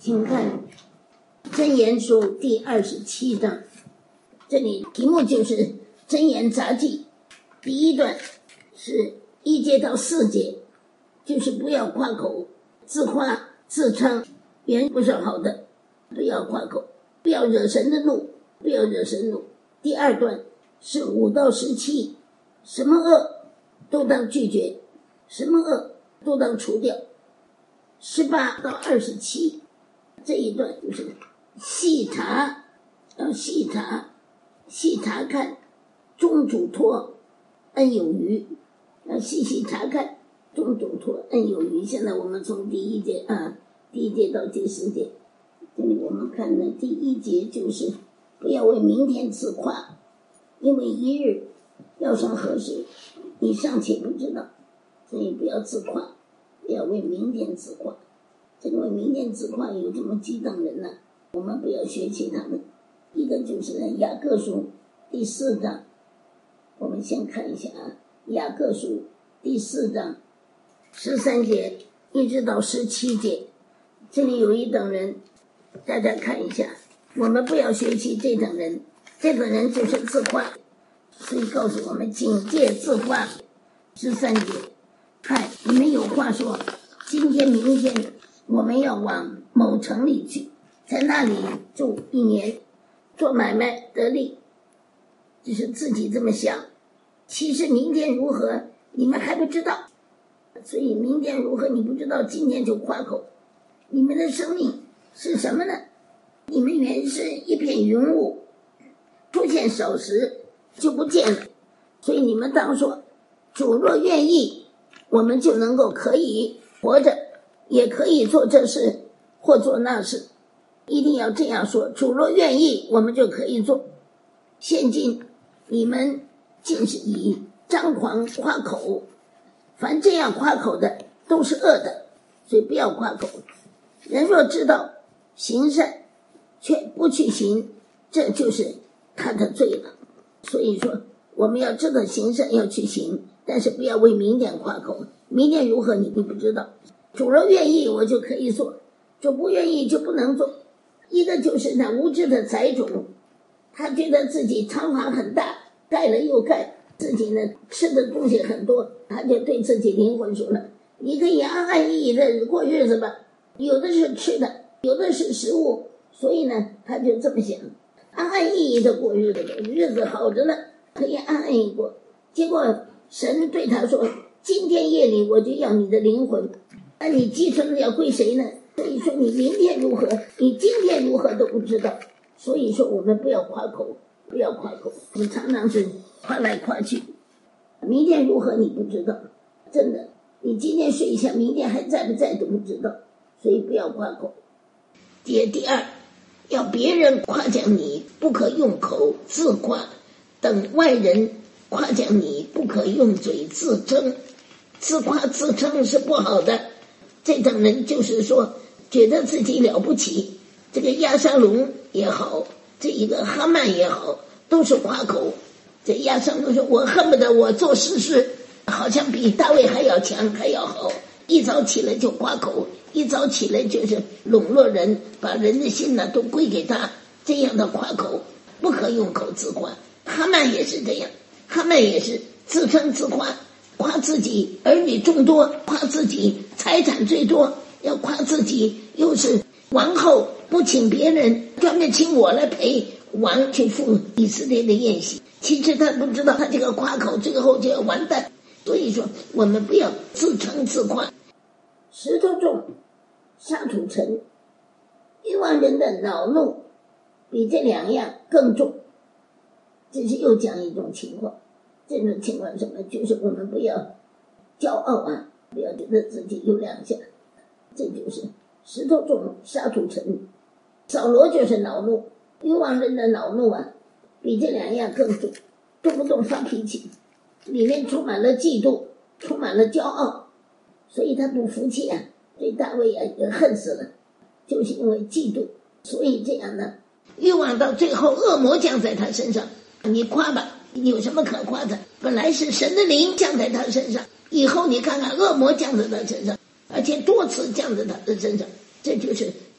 请看箴言书第27章，这里题目就是箴言杂记。第一段是1节到4节，就是不要夸口，自夸自称，原不是好的，不要夸口，不要惹神的怒，不要惹神怒。第二段是5到17，什么恶都当拒绝，什么恶都当除掉。18到27，这一段就是细查，要细查看，中主托恩有余，要细细查看，中主托恩有余。现在我们从第一节到第4节，这里我们看的第1节就是不要为明天自夸，因为一日要算何时，你尚且不知道，所以不要自夸，不要为明天自夸。这个为明天自夸有这么几等人呢，我们不要学习他们。一个就是雅各书第4章，我们先看一下雅各书第4章13节一直到17节，这里有一等人，大家看一下，我们不要学习这等人，这等人就是自夸，所以告诉我们警戒自夸。13节，看你们有话说，今天明天我们要往某城里去，在那里住1年，做买卖得利，就是自己这么想。其实明天如何你们还不知道，所以明天如何你不知道，今天就夸口。你们的生命是什么呢？你们原是一片云雾，出现少时就不见了。所以你们当说，主若愿意，我们就能够可以活着，也可以做这事或做那事，一定要这样说，主若愿意，我们就可以做。现今你们尽是以张狂夸口，凡这样夸口的都是恶的，所以不要夸口。人若知道行善却不去行，这就是他的罪了。所以说我们要知道行善要去行，但是不要为明天夸口，明天如何你不知道。主若愿意我就可以做，主不愿意就不能做。一个就是那无知的财主，他觉得自己仓房很大，盖了又盖，自己呢吃的东西很多，他就对自己灵魂说了，你可以安安逸逸的过日子吧，有的是吃的，有的是食物，所以呢他就这么想，安安逸逸的过日子，日子好着呢，可以安安逸过。结果神对他说，今天夜里我就要你的灵魂，那你继承的要归谁呢？所以说你明天如何，你今天如何都不知道。所以说我们不要夸口，不要夸口，你常常是夸来夸去，明天如何你不知道，真的，你今天睡一下，明天还在不在都不知道，所以不要夸口。第二，要别人夸奖你，不可用口自夸，等外人夸奖你，不可用嘴自称。自夸自称是不好的，这等人就是说觉得自己了不起，这个亚沙龙也好，这一个哈曼也好，都是夸口。这亚沙龙说，我恨不得我做事好像比大卫还要强还要好，一早起来就夸口，一早起来就是笼络人，把人的心呢都归给他，这样的夸口不可用口自夸。哈曼也是这样，哈曼也是自称自夸，夸自己儿女众多，夸自己财产最多，要夸自己又是王后，不请别人，专门请我来陪王去赴以色列的宴席。其实他不知道，他这个夸口最后就要完蛋。所以说我们不要自称自夸。石头重，沙土沉，欲望人的恼怒比这2样更重。这是又讲一种情况，这种情况什么？就是我们不要骄傲啊，不要觉得自己有2下，这就是石头重，沙土沉。扫罗就是恼怒，欲望人的恼怒啊，比这2样更重，动不动发脾气，里面充满了嫉妒，充满了骄傲，所以他不服气啊，对大卫啊也恨死了，就是因为嫉妒。所以这样呢，欲望到最后恶魔降在他身上，你夸吧，你有什么可夸的？本来是神的灵降在他身上，以后你看看恶魔降在他身上，而且多次降在他的身上，这就是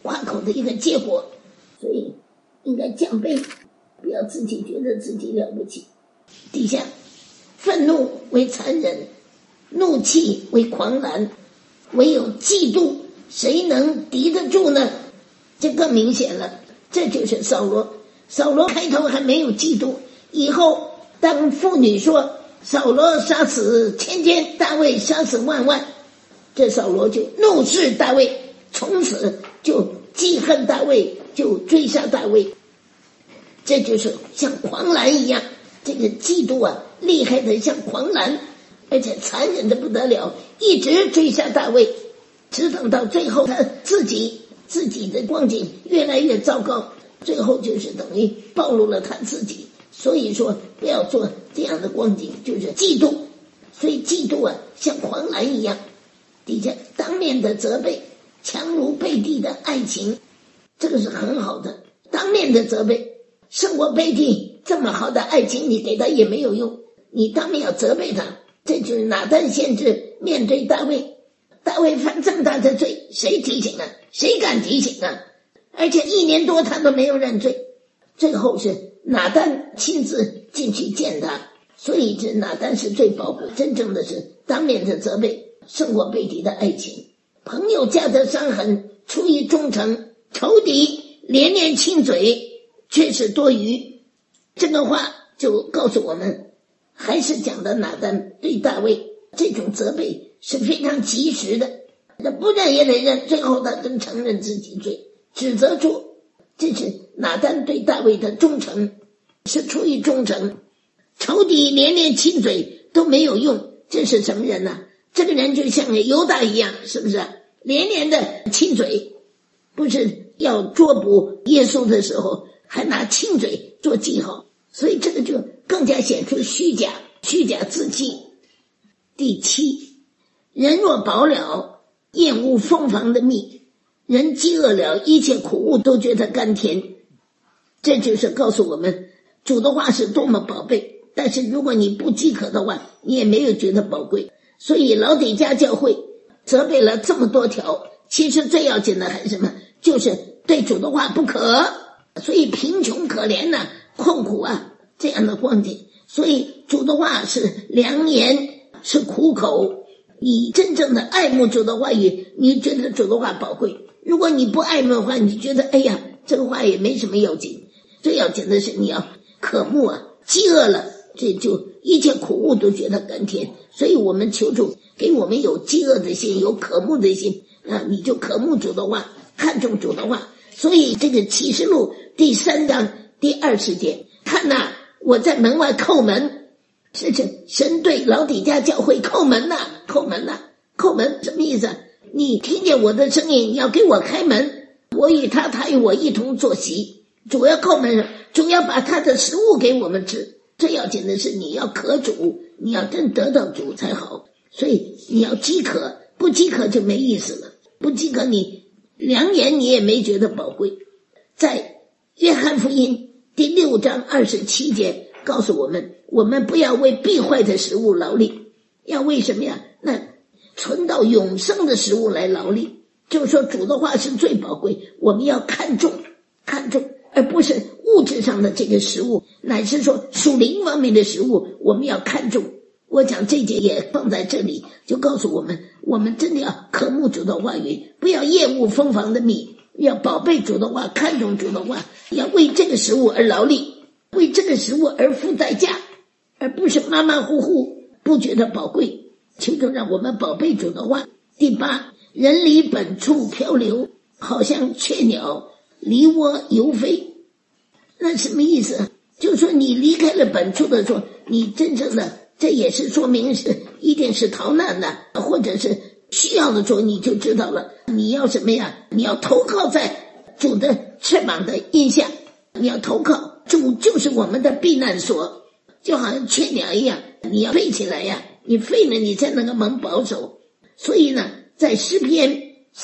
夸口的一个结果。所以应该降卑，不要自己觉得自己了不起。底下，愤怒为残忍，怒气为狂澜，唯有嫉妒，谁能敌得住呢？这更明显了，这就是扫罗。扫罗开头还没有嫉妒，以后当妇女说扫罗杀死千千，大卫杀死万万，这扫罗就怒视大卫，从此就记恨大卫，就追杀大卫。这就是像狂澜一样，这个嫉妒啊，厉害的像狂澜，而且残忍的不得了，一直追杀大卫，直等到最后他自己的光景越来越糟糕，最后就是等于暴露了他自己。所以说不要做这样的光景，就是嫉妒。所以嫉妒啊，像狂澜一样。底下当面的责备，强如背地的爱情，这个是很好的。当面的责备胜过背地，这么好的爱情你给他也没有用，你当面要责备他。这就是拿单先知面对大卫，大卫犯这么大的罪，谁提醒啊？谁敢提醒啊？而且1年多他都没有认罪，最后是拿单亲自进去见他。所以这拿单是最宝贵，真正的是当面的责备胜过背地的爱情。朋友家的伤痕出于忠诚，仇敌连连亲嘴却是多余。这个话就告诉我们，还是讲的拿单对大卫这种责备是非常及时的，不认也得认，最后他真承认自己罪，指责主。这是拿单对大卫的忠诚，是出于忠诚。仇敌连连亲嘴都没有用，这是什么人呢？这个人就像犹大一样，是不是连连的亲嘴？不是要捉捕耶稣的时候还拿亲嘴做记号，所以这个就更加显出虚假自欺。第7，人若饱了，厌恶蜂房的蜜，人饥饿了，一切苦物都觉得甘甜。这就是告诉我们主的话是多么宝贝，但是如果你不饥渴的话，你也没有觉得宝贵。所以老底嘉教会责备了这么多条，其实最要紧的还是什么？就是对主的话不可。所以贫穷可怜呐，困苦啊，这样的光景。所以主的话是良言，是苦口。你真正的爱慕主的话语，你觉得主的话宝贵。如果你不爱慕的话，你觉得哎呀，这个话也没什么要紧。最要紧的是你要渴慕啊，饥饿了，这就一切苦物都觉得甘甜。所以我们求主给我们有饥饿的心，有渴慕的心啊，你就渴慕主的话，看重主的话。所以这个启示录第3章第20节，看哪，我在门外叩门。是神对老底嘉教会叩门呐，叩门呐，叩门什么意思？你听见我的声音，你要给我开门，我与他，他与我一同坐席。主要叩门，主要把他的食物给我们吃。最要紧的是你要渴主，你要真得到主才好。所以你要饥渴，不饥渴就没意思了，不饥渴你良言你也没觉得宝贵。在约翰福音第6章27节告诉我们，我们不要为必坏的食物劳力，要为什么呀？那存到永生的食物来劳力。就是说主的话是最宝贵，我们要看重，而不是物质上的这个食物，乃是说属灵方面的食物我们要看重。我讲这节也放在这里，就告诉我们，我们真的要渴慕主的话语，不要厌恶蜂房的蜜，要宝贝主的话，看重主的话，要为这个食物而劳力，为这个食物而付代价，而不是马马虎虎不觉得宝贵。求主让我们宝贝主的话。第8，人离本处漂流，好像雀鸟离窝游飞。那什么意思？就是说你离开了本处的时候，你真正的这也是说明是一定是逃难的，或者是需要的时候你就知道了。你要什么呀？你要投靠在主的翅膀的荫下，你要投靠主，就是我们的避难所，就好像雀鸟一样，你要飞起来呀，你飞了你才能够蒙保守。所以呢，在诗篇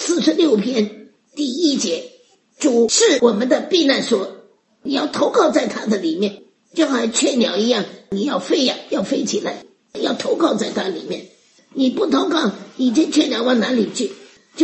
46篇第1节，主是我们的避难所，你要投靠在他的里面，就好像雀鸟一样，你要飞呀，要飞起来，要投靠在他里面。你不投靠，你这雀鸟往哪里去？就是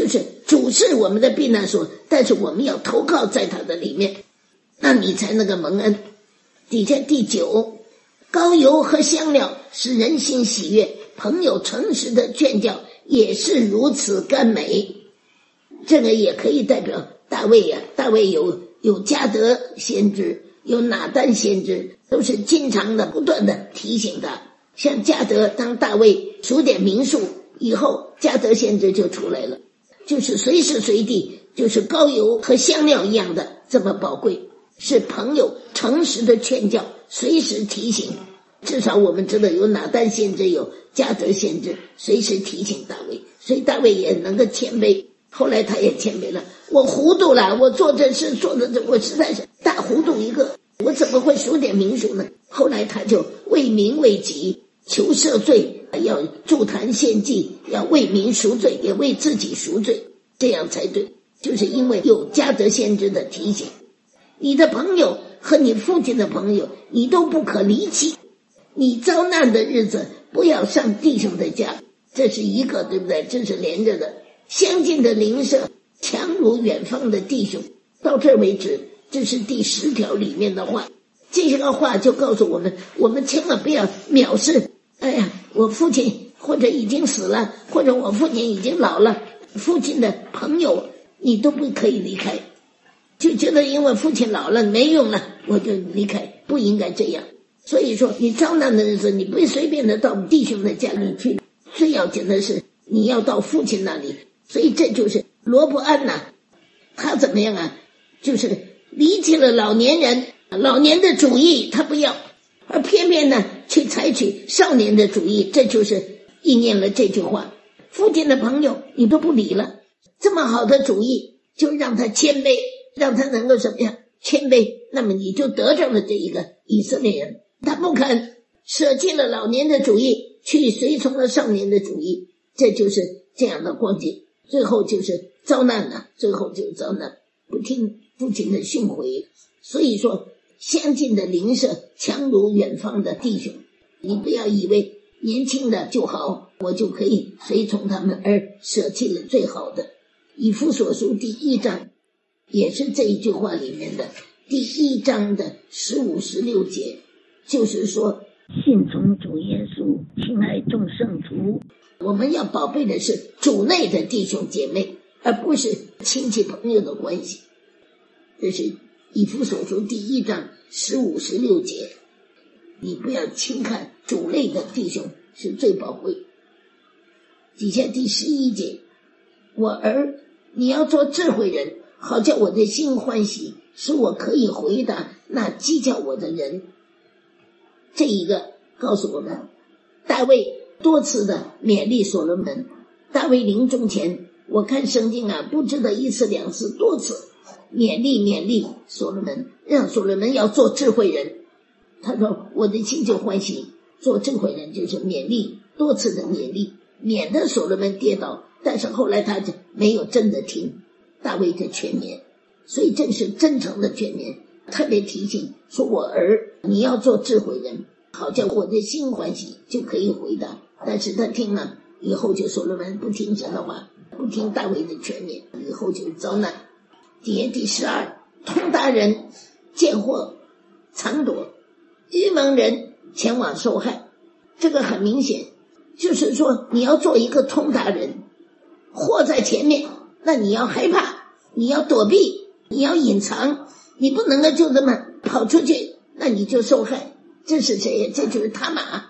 主是我们的避难所，但是我们要投靠在他的里面，那你才能够蒙恩。底下第9，膏油和香料使人心喜悦，朋友诚实的劝教也是如此甘美。这个也可以代表大卫呀，大卫有加德先知，有拿单先知，都是经常的不断的提醒他。像加德，当大卫数点民数以后，加德先知就出来了，就是随时随地就是膏油和香料一样的这么宝贵，是朋友诚实的劝教，随时提醒。至少我们知道有拿单先知，有加德先知，随时提醒大卫，所以大卫也能够谦卑。后来他也谦卑了，我糊涂了，我做这事做的我实在是大糊涂一个，我怎么会数点民数呢？后来他就为民为己，求赦罪，要筑坛献祭，要为民赎罪，也为自己赎罪，这样才对。就是因为有加德先知的提醒，你的朋友和你父亲的朋友你都不可离弃，你遭难的日子不要上弟兄的家，这是一个，对不对？这是连着的。相近的邻舍强如远方的弟兄，到这儿为止，这是第10条里面的话。这些个话就告诉我们，我们千万不要藐视，哎呀，我父亲或者已经死了，或者我父亲已经老了，父亲的朋友你都不可以离开，就觉得因为父亲老了没用了我就离开，不应该这样。所以说你遭难的日子，你不会随便的到弟兄的家里去，最要紧的是你要到父亲那里。所以这就是罗伯安呐，他怎么样啊？就是离弃了老年人，老年的主义他不要，而偏偏呢去采取少年的主义，这就是应验了这句话。父亲的朋友你都不理了，这么好的主意就让他谦卑，让他能够什么样谦卑，那么你就得着了这一个以色列人。他不肯舍弃了老年的主义，去随从了少年的主义，这就是这样的光景。最后就是遭难了，最后就遭难，不听父亲的训诲。所以说相近的邻舍强如远方的弟兄，你不要以为年轻的就好，我就可以随从他们而舍弃了最好的。以弗所书第1章也是这一句话里面的第1章的15、16节，就是说信从主耶稣，亲爱众圣徒。我们要宝贝的是主内的弟兄姐妹，而不是亲戚朋友的关系。这是以弗所书第1章15、16节，你不要轻看主内的弟兄是最宝贵。底下第11节，我儿，你要做智慧人，好叫我的心欢喜，使我可以回答那讥诮我的人。这一个告诉我们，大卫多次的勉励所罗门。大卫临终前，我看圣经啊，不知道1次2次，多次勉励所罗门，让所罗门要做智慧人。他说我的心就欢喜，做智慧人就是勉励，多次的勉励，免得所罗门跌倒。但是后来他就没有真的听大卫的劝勉，所以这是真诚的劝勉，特别提醒说，我儿，你要做智慧人，好叫我的心欢喜，就可以回答。但是他听了以后，就所罗门不听神的话，不听大卫的劝勉，以后就遭难。第12，通达人见祸藏躲，愚蒙人前往受害。这个很明显，就是说你要做一个通达人，祸在前面，那你要害怕，你要躲避，你要隐藏，你不能够就这么跑出去，那你就受害。这是谁呀？这就是他玛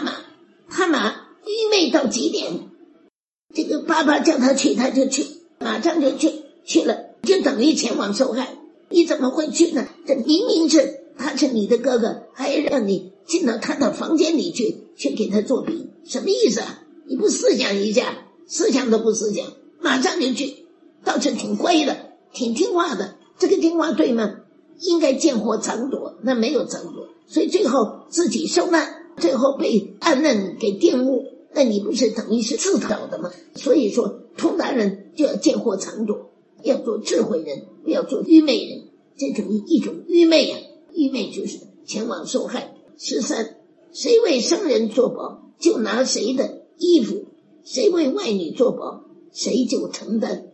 愚昧到极点。这个爸爸叫他去他就去，马上就去了，就等于前往受害。你怎么会去呢？这明明是他是你的哥哥，还让你进到他的房间里去给他做饼，什么意思啊？你不思想一下，思想都不思想，马上就去，倒是挺乖的，挺听话的。这个听话对吗？应该见祸藏躲，那没有藏躲，所以最后自己受难，最后被暗嫩给玷污，那你不是等于是自找的吗？所以说通达人就要见祸藏躲，要做智慧人，不要做愚昧人。这种一种愚昧啊，愚昧就是前往受害。13，谁为生人作保，就拿谁的衣服；谁为外女作保，谁就承担。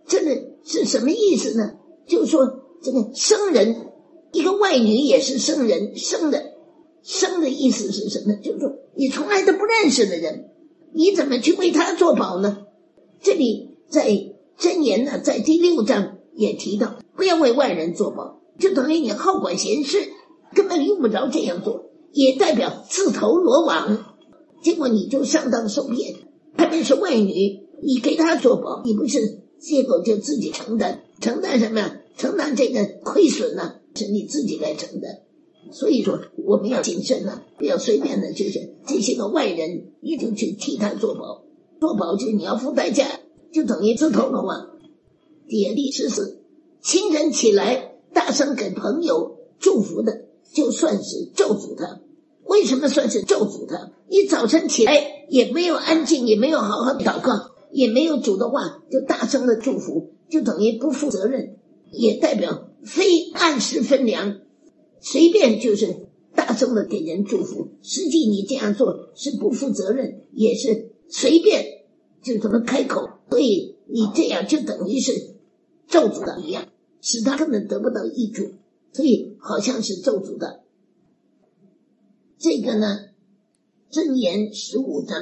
这个是什么意思呢？就是说这个生人，一个外女也是生人，生的意思是什么？就是说你从来都不认识的人，你怎么去为他做保呢？这里在箴言呢，在第6章也提到，不要为外人做保，就等于你好管闲事，根本用不着这样做，也代表自投罗网，结果你就上当受骗。特别是外女，你给他做保，你不是结果就自己承担什么呀？承担这个亏损呢，是你自己来承担。所以说我们要谨慎啊，不要随便的，就是这些个外人你就去替他做保，做保就是你要付代价，就等于自投罗网。第14，清晨起来大声给朋友祝福的，就算是咒诅他。为什么算是咒诅他？你早晨起来也没有安静，也没有好好祷告，也没有主的话，就大声的祝福，就等于不负责任，也代表非按时分粮，随便就是大声的给人祝福，实际你这样做是不负责任，也是随便就这么开口，所以你这样就等于是咒诅的一样，使他根本得不到益处，所以好像是咒诅的。这个呢，箴言15章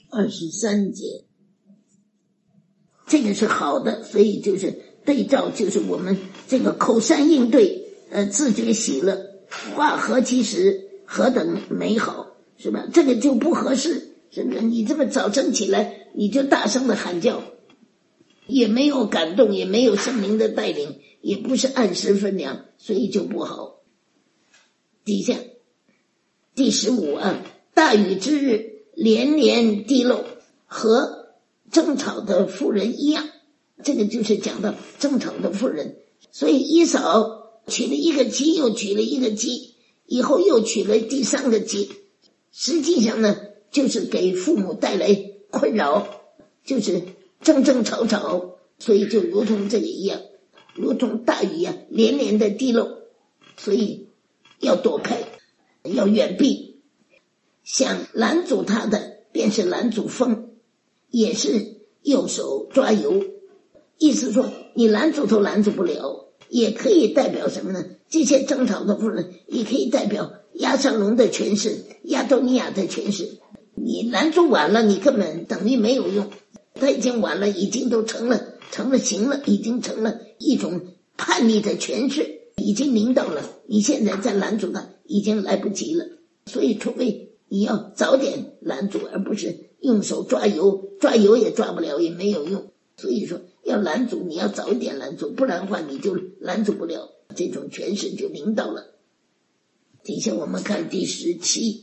23节，这个是好的，所以就是对照，就是我们这个口善应对，自觉喜乐，话何其实，何等美好，是吧？这个就不合适，是不是？你这么早晨起来，你就大声的喊叫，也没有感动，也没有圣灵的带领，也不是按时分粮，所以就不好。底下第15啊，大雨之日连连滴漏，和争吵的妇人一样，这个就是讲到争吵的妇人。所以以扫娶了一个妻，又娶了一个妻，以后又娶了第3个妻，实际上呢，就是给父母带来困扰，就是争吵，所以就如同这个一样，如同大雨啊，连连的滴漏，所以要躲开，要远避。想拦阻他的便是拦阻风，也是右手抓油，意思说你拦阻都拦阻不了。也可以代表什么呢？这些争吵的妇人也可以代表押沙龙的权势，亚多尼亚的权势。你拦阻晚了，你根本等于没有用，他已经晚了，已经都成了形了，已经成了一种叛逆的权势，已经领导了，你现在再拦阻他已经来不及了。所以除非你要早点拦阻，而不是用手抓油也抓不了，也没有用。所以说要拦阻，你要早一点拦阻，不然的话你就拦阻不了，这种权势就领导了。底下我们看第17，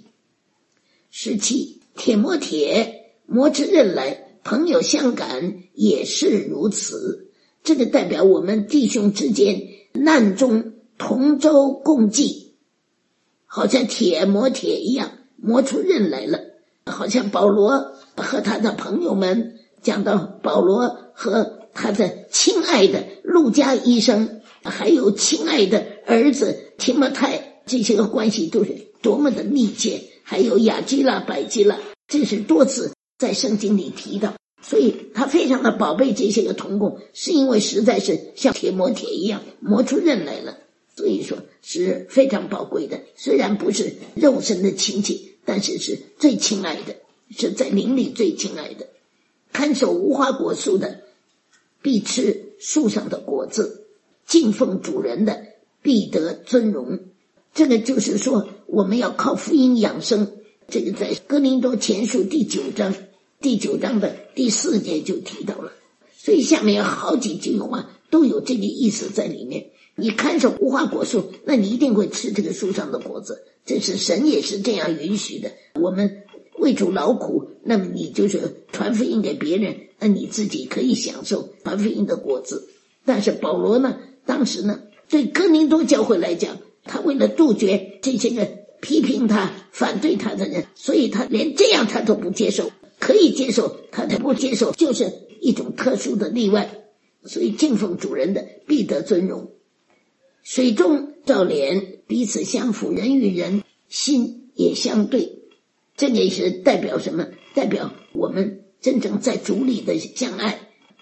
铁磨铁，磨出刃来，朋友相感也是如此。这个代表我们弟兄之间难中同舟共济，好像铁磨铁一样，磨出刃来了。好像保罗和他的朋友们，讲到保罗和他的亲爱的路加医生，还有亲爱的儿子提摩太，这些个关系都是多么的密切。还有亚基拉、百基拉，这是多次在圣经里提到，所以他非常的宝贝这些个同工，是因为实在是像铁磨铁一样磨出刃来了，所以说是非常宝贵的。虽然不是肉身的亲戚，但是是最亲爱的，是在灵里最亲爱的。看守无花果树的必吃树上的果子，敬奉主人的必得尊荣。这个就是说我们要靠福音养生，这个在哥林多前书第9章的第4节就提到了。所以下面有好几句话都有这个意思在里面。你看守无花果树，那你一定会吃这个树上的果子，这是神也是这样允许的。我们为主劳苦，那么你就是传福音给别人，那你自己可以享受传福音的果子。但是保罗呢，当时呢，对哥林多教会来讲，他为了杜绝这些个批评他反对他的人，所以他连这样他都不接受，可以接受他都不接受，就是一种特殊的例外。所以敬奉主人的必得尊荣。水中照脸，彼此相辅，人与人心也相对。这个也是代表什么？代表我们真正在主里的相爱，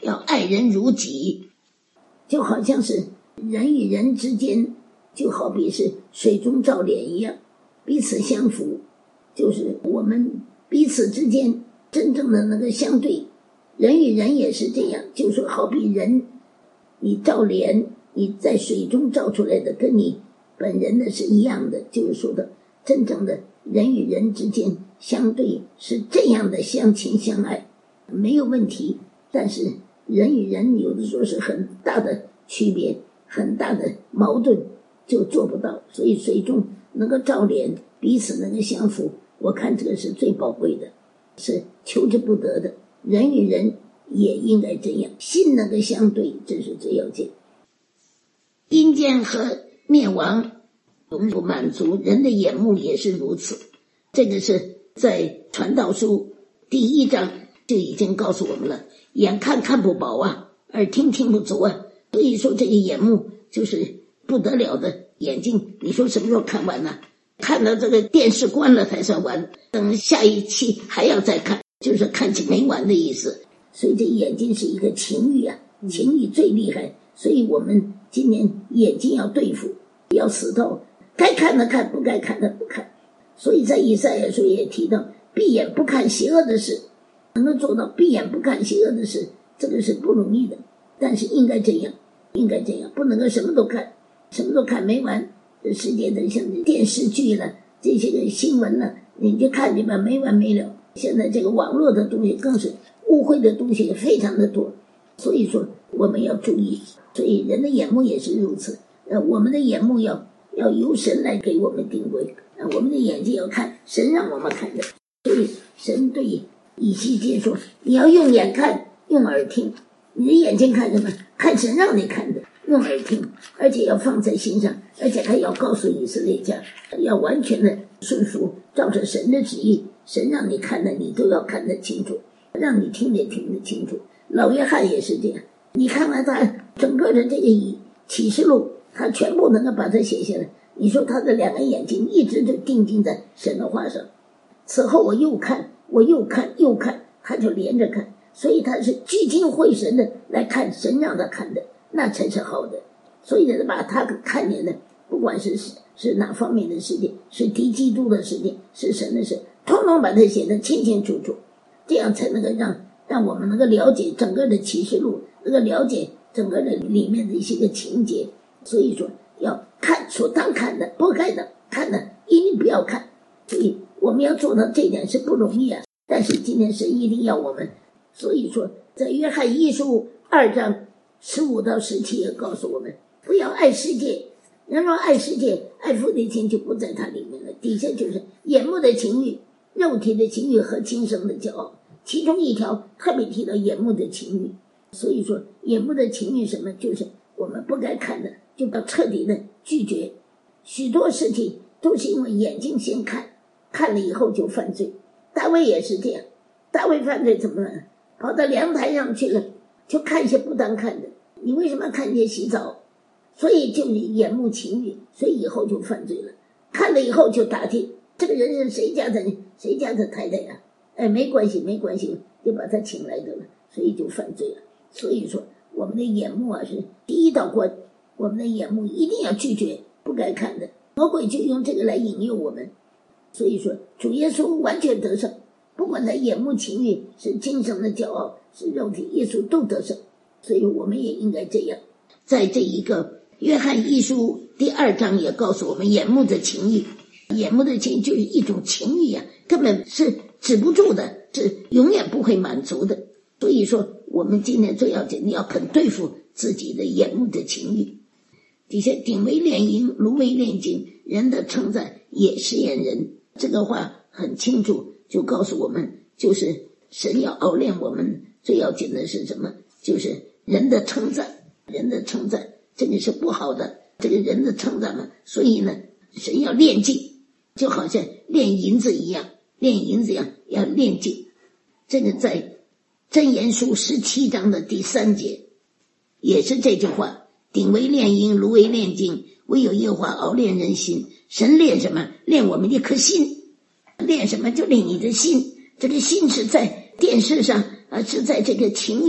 要爱人如己，就好像是人与人之间，就好比是水中照脸一样，彼此相符，就是我们彼此之间真正的那个相对。人与人也是这样，就是说好比人，你照脸，你在水中照出来的跟你本人的是一样的，就是说的真正的人与人之间相对是这样的相亲相爱，没有问题。但是人与人有的时候是很大的区别，很大的矛盾，就做不到。所以水中能够照脸，彼此能够相符，我看这个是最宝贵的，是求之不得的。人与人也应该这样，心能够相对，这是最要紧。阴间和灭亡永不满足，人的眼目也是如此。这个是在传道书第1章就已经告诉我们了，眼看看不饱啊，耳听听不足啊。所以说这个眼目就是不得了的眼睛，你说什么时候看完呢？看到这个电视关了才算完，等下一期还要再看，就是看起没完的意思。所以这眼睛是一个情欲啊，情欲最厉害。所以我们今年眼睛要对付，要死透，该看的看，不该看的不看。所以在以赛亚书也提到，闭眼不看邪恶的事，能够做到闭眼不看邪恶的事，这个是不容易的。但是应该这样，应该这样，不能够什么都看，什么都看没完。世界的像电视剧了，这些个新闻了，你就看去吧，没完没了。现在这个网络的东西更是污秽的东西也非常的多，所以说我们要注意。所以人的眼目也是如此，我们的眼目要由神来给我们定规，我们的眼睛要看神让我们看的。所以神对以西结说，你要用眼看，用耳听。你的眼睛看什么？看神让你看的，用耳听，而且要放在心上，而且还要告诉以色列家，要完全的顺服，照着神的旨意，神让你看的你都要看得清楚，让你听得清楚。老约翰也是这样，你看完他整个的这个启示录，他全部能够把它写下来。你说他的2个眼睛一直就定睛在神的话上，此后我又看，他就连着看，所以他是聚精会神的来看神让他看的，那才是好的。所以呢，把他看见的，不管是哪方面的事情，是敌基督的事情，是神的事，统统把它写得清清楚楚，这样才能够让我们能够了解整个的启示录，能够了解整个的里面的一些个情节。所以说要看所当看的，不该的看的一定不要看。所以我们要做到这一点是不容易啊，但是今天神一定要我们。所以说在约翰一书2章15到17也告诉我们，不要爱世界，人若爱世界，爱父的情就不在它里面了。底下就是眼目的情欲、肉体的情欲和今生的骄傲，其中一条特别提到眼目的情欲。所以说眼目的情欲什么，就是我们不该看的就要彻底的拒绝。许多事情都是因为眼睛先看了以后就犯罪。大卫也是这样，大卫犯罪怎么了？跑到阳台上去了，就看一些不当看的。你为什么看见洗澡？所以就是眼目情欲，所以以后就犯罪了。看了以后就打听这个人是谁家的太太呀？没关系，就把他请来的了，所以就犯罪了。所以说我们的眼目啊是第一道关，我们的眼目一定要拒绝不该看的。魔鬼就用这个来引诱我们，所以说主耶稣完全得胜，不管他眼目情欲是今生的骄傲，是肉体，耶稣都得胜。所以我们也应该这样。在这一个约翰一书第2章也告诉我们，眼目的情欲，眼目的情欲就是一种情欲啊，根本是止不住的，是永远不会满足的。所以说我们今天最要紧，你要肯对付自己的眼目的情欲。底下鼎为炼银，炉为炼金，人的称赞也试验人。这个话很清楚，就告诉我们，就是神要熬炼我们，最要紧的是什么？就是人的称赞，这个是不好的，这个人的称赞嘛。所以呢，神要炼净，就好像炼银子一样要炼净。这个在箴言书17章的第3节也是这句话，鼎为炼银，炉为炼金，唯有耶和华熬炼人心。神炼什么？炼我们一颗心。炼什么？就炼你的心。这个心是在电视上是在这个情欲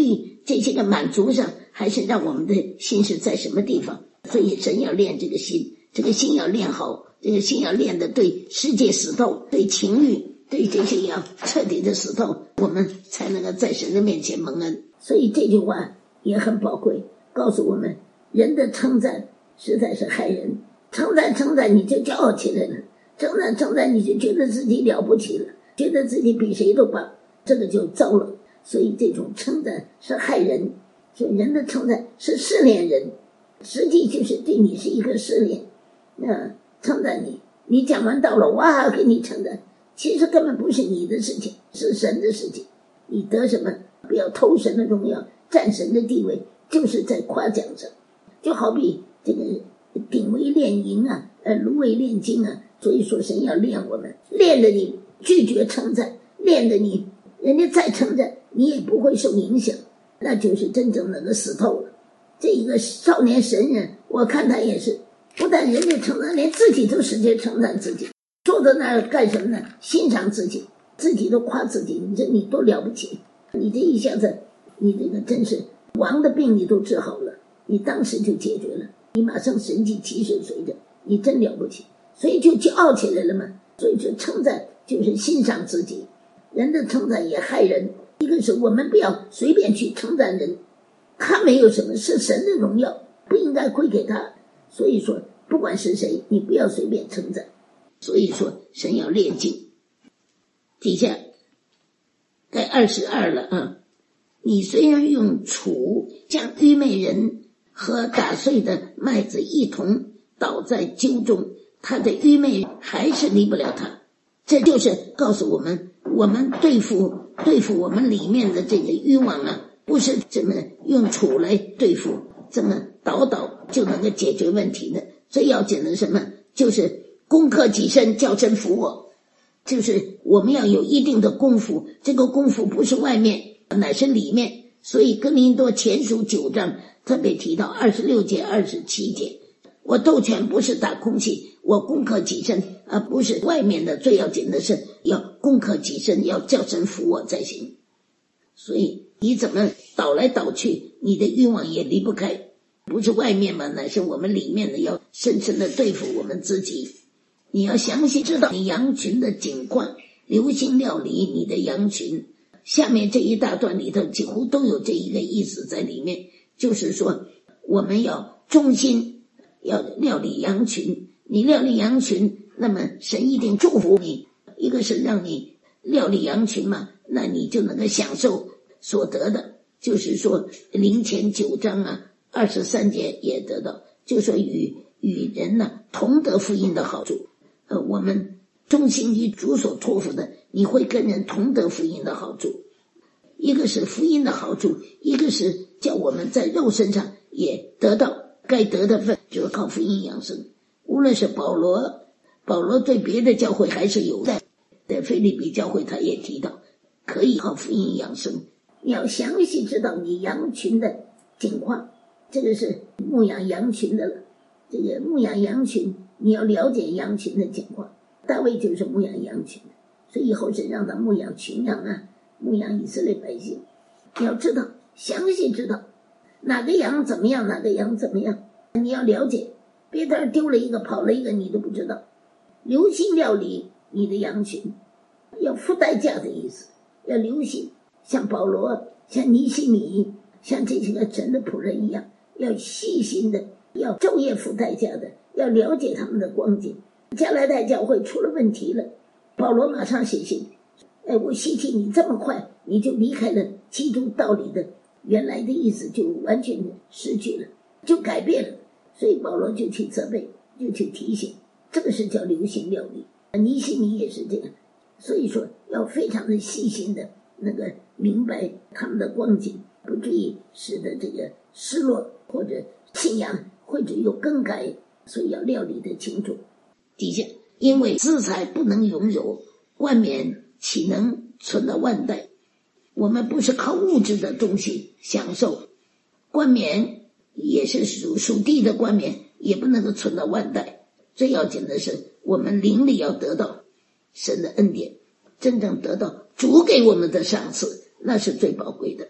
这些个满足上，还是让我们的心是在什么地方。所以神要练这个心，这个心要练好，这个心要练的对世界死透，对情欲，对这些要彻底的死透，我们才能够在神的面前蒙恩。所以这句话也很宝贵，告诉我们人的称赞实在是害人，称赞你就骄傲起来了，称赞你就觉得自己了不起了，觉得自己比谁都棒，这个就糟了。所以这种称赞是害人，所以人的称赞是试炼人，实际就是对你是一个试炼。称赞你讲完道了，哇，给你称赞，其实根本不是你的事情，是神的事情。你得什么？不要偷神的荣耀，占神的地位，就是在夸奖上。就好比这个鼎为炼银啊，炉为炼金啊。所以说神要练我们，练得你拒绝称赞，练得你人家再称赞你也不会受影响，那就是真正能够死透了。这一个少年神人，我看他也是，不但人家称赞，连自己都使劲称赞自己，坐在那儿干什么呢？欣赏自己，自己都夸自己，你多了不起，你这一下子，你这个真是王的病你都治好了，你当时就解决了，你马上神迹奇事随着，你真了不起，所以就骄傲起来了嘛。所以说称赞就是欣赏自己，人的称赞也害人。一个是我们不要随便去称赞人，他没有什么，是神的荣耀，不应该归给他。所以说不管是谁，你不要随便称赞。所以说神要炼净。底下该22了啊！你虽然用杵将愚昧人和打碎的麦子一同倒在揪中，他的愚昧还是离不了他。这就是告诉我们，我们对付我们里面的这个欲望啊，不是这么用杵来对付，这么倒就能够解决问题的。最要紧的什么？就是攻克己身，叫身服我。就是我们要有一定的功夫，这个功夫不是外面，乃是里面。所以哥林多前书9章特别提到26节27节，我斗拳不是打空气，我攻克己身，而不是外面的。最要紧的是要攻克己身，要叫神服我才行。所以你怎么倒来倒去，你的欲望也离不开，不是外面嘛，乃是我们里面的，要深深的对付我们自己。你要详细知道你羊群的景况，留心料理你的羊群。下面这一大段里头几乎都有这一个意思在里面，就是说我们要忠心，要料理羊群。你料理羊群，那么神一定祝福你。一个是让你料理羊群嘛，那你就能够享受所得的。就是说林前9章啊23节也得到，就说与人呢同得福音的好处。我们忠心于主所托付的，你会跟人同得福音的好处。一个是福音的好处，一个是叫我们在肉身上也得到该得的份，就是靠福音养生。无论是保罗对别的教会还是有在腓立比教会，他也提到可以靠福音养生。你要详细知道你羊群的情况，这个是牧养羊群的了。这个牧养羊群，你要了解羊群的情况。大卫就是牧养羊群，所以以后是让他牧养群羊啊，牧养以色列百姓。你要知道，详细知道哪个羊怎么样，哪个羊怎么样，你要了解，别在这丢了一个跑了一个你都不知道。留心料理你的羊群，要付代价的意思，要留心。像保罗，像尼西米，像这些个神的仆人一样，要细心的，要昼夜付代价的，要了解他们的光景。加拉太教会出了问题了，保罗马上写信，我希提你这么快你就离开了基督道理的原来的意思，就完全失去了，就改变了。所以保罗就去责备，就去提醒，这个是叫留心料理。尼西米也是这样，所以说要非常的细心的那个明白他们的光景，不至于使得这个失落或者信仰或者有更改，所以要料理得清楚。底下因为资财不能永有，冠冕岂能存到万代？我们不是靠物质的东西享受，冠冕也是属地的冠冕，也不能够存到万代。最要紧的是我们灵里要得到神的恩典，真正得到主给我们的赏赐，那是最宝贵的。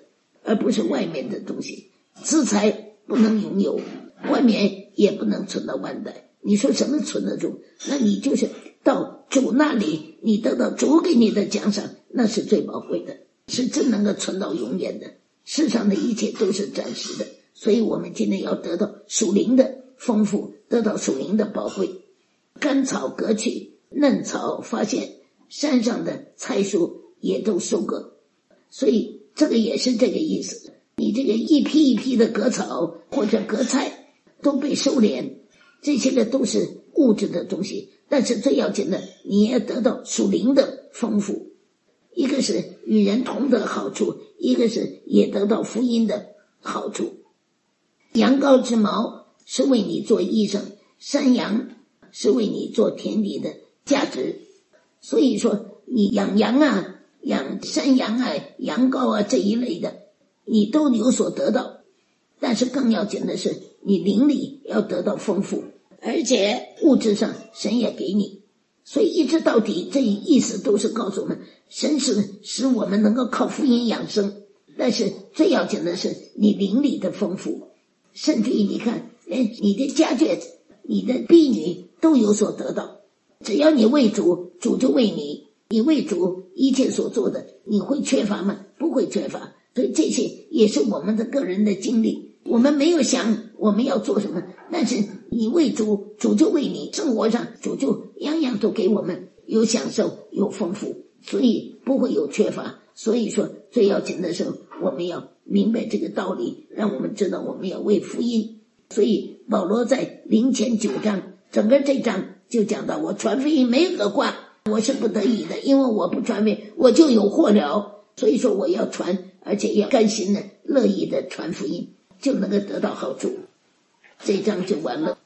而不是外面的东西。资财不能拥有，外面也不能存到万代。你说什么存得住？那你就是到主那里，你得到主给你的奖赏，那是最宝贵的，是真能够存到永远的。世上的一切都是暂时的，所以我们今天要得到属灵的丰富，得到属灵的宝贵。干草割去，嫩草发现，山上的菜蔬也都收割。所以这个也是这个意思，你这个一批一批的割草或者割菜都被收敛，这些个都是物质的东西，但是最要紧的，你也要得到属灵的丰富。一个是与人同得好处，一个是也得到福音的好处。羊羔之毛是为你做衣裳，山羊是为你做田地的价值。所以说你养羊啊，养山羊啊，羊羔啊，这一类的你都有所得到，但是更要紧的是你灵里要得到丰富，而且物质上神也给你。所以一直到底这意思都是告诉我们，神是使我们能够靠福音养生，但是最要紧的是你灵里的丰富。甚至于你看，连你的家眷、你的婢女都有所得到。只要你为主，主就为你，你为主一切所做的，你会缺乏吗？不会缺乏。所以这些也是我们的个人的经历，我们没有想我们要做什么，但是你为主，主就为你，生活上主就样样都给我们有享受有丰富，所以不会有缺乏。所以说最要紧的是我们要明白这个道理，让我们知道我们要为福音。所以保罗在林前9章整个这章就讲到，我传福音没有个挂，我是不得已的，因为我不传福音我就有祸了。所以说我要传，而且要甘心的乐意的传福音，就能够得到好处。这章就完了。